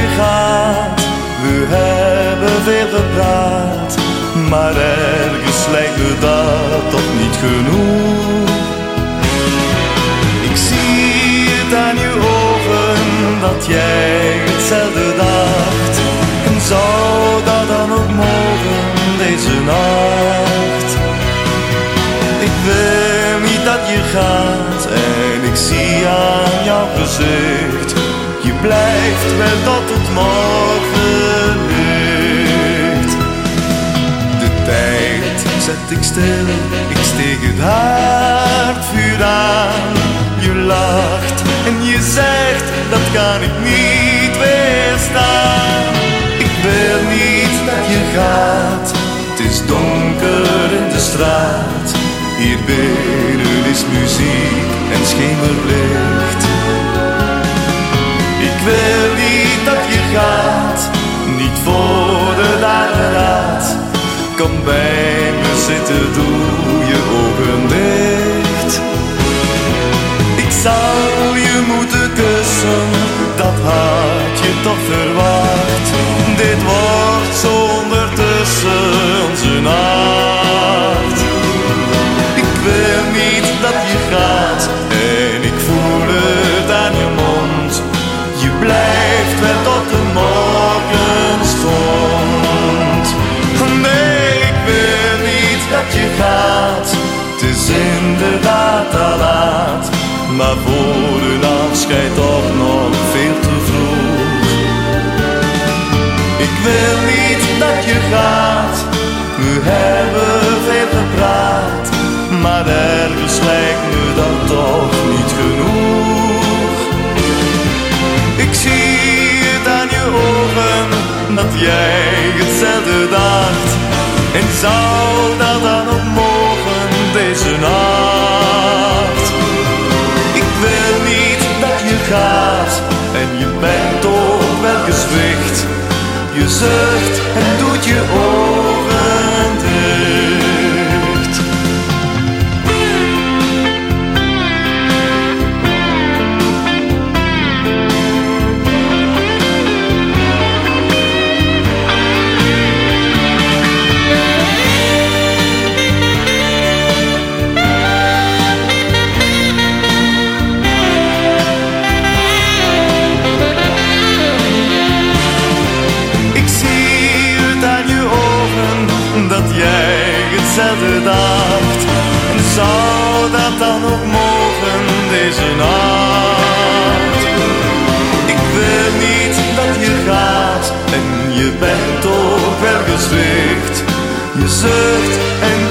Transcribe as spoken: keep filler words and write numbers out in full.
gaat. We hebben veel gepraat, maar ergens lijkt me dat toch niet genoeg. Ik zie het aan je ogen dat jij hetzelfde dacht. En zou dat dan ook mogen deze nacht? Ik wil niet dat je gaat en ik zie aan jouw gezicht. Je blijft wel tot het morgenlicht. De tijd zet ik stil, ik steek het haardvuur aan. Je lacht en je zegt, dat kan ik niet weerstaan. Ik wil niet dat je gaat, het is donker in de straat. Hier binnen is muziek en schemerlicht. Ik wil niet dat je gaat, niet voor de dageraad. Kom bij me zitten, doe je ogen dicht. Ik zal je moeten kussen, dat had je toch verwacht. Dit wordt zo ondertussen onze nacht. Ik wil niet dat je gaat en ik voel het aan je mond. Je blijft wel tot de morgenstond. Nee, ik wil niet dat je gaat, het is inderdaad al laat. Maar voor een afscheid toch nog veel te vroeg. Ik wil niet dat je gaat, we hebben veel gepraat. Maar ergens lijkt me dat toch niet genoeg. Ik zie het aan je ogen, dat jij hetzelfde dacht. En zou dat dan ook mogen deze nacht? Ik wil niet dat je gaat en je bent toch wel gezwicht. Je zucht en doet je ogen dicht. Dat jij hetzelfde dacht. En zou dat dan ook mogen deze nacht? Ik wil niet dat je gaat en je bent toch wel gezwicht. Je zucht en